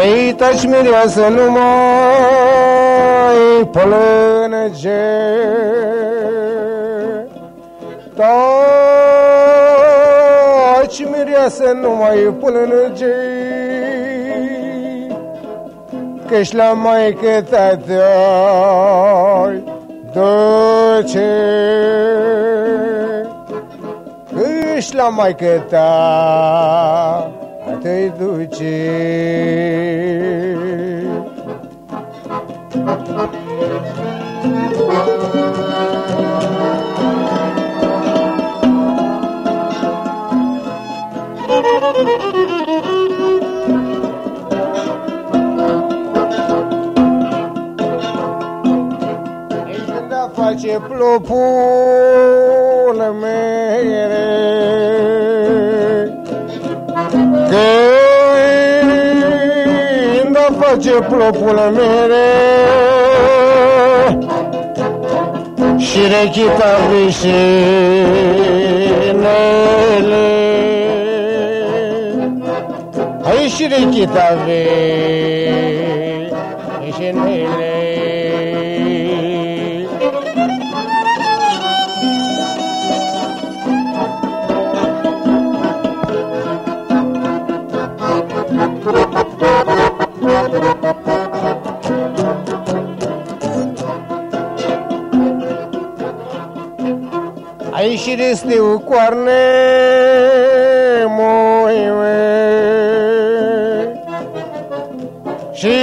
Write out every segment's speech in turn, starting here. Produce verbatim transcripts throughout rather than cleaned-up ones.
Ai taci mireasă numai plânge, taci mireasă numai plânge, că-și la maică ta-te-ai duce, că-și la maică ta te-ai duce. Face plopul mere, când face plopul mere, și rechita vișinele, hai și rechita vișinele. Ai și restiu coarne moime și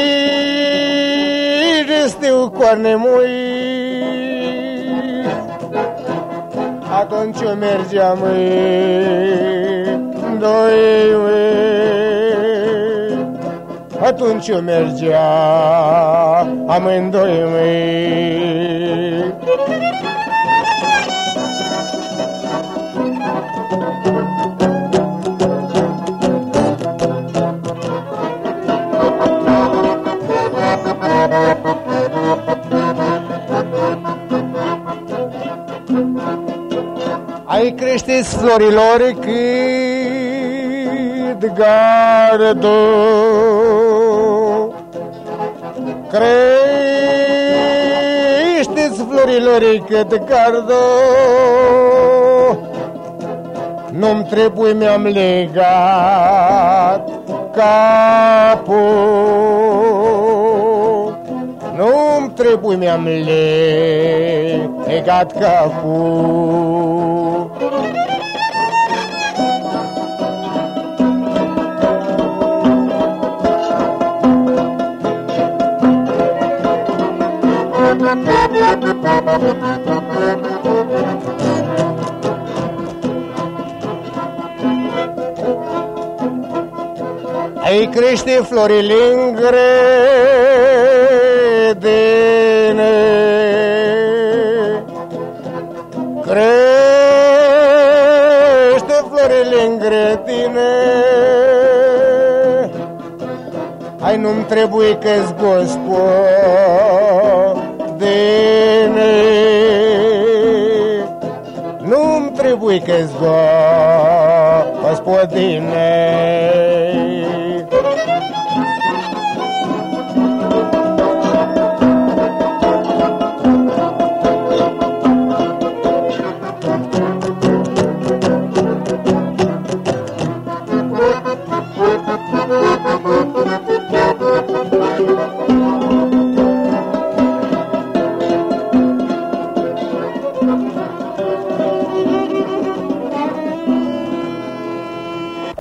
restiu coarne moi, atunci eu mergeam doi, atunci eu mergeam amândoi mei. Ai crește-ți florilor cât gardul, crește-ți florilor cât gardul, nu-mi trebuie, mi-am legat capul, nu-mi trebuie, mi-am legat capul. Ai crește florile în grădină, crește florile în grădină, ai nu-mi trebuie că-s gospodine, nu-mi trebuie că-s gospodine.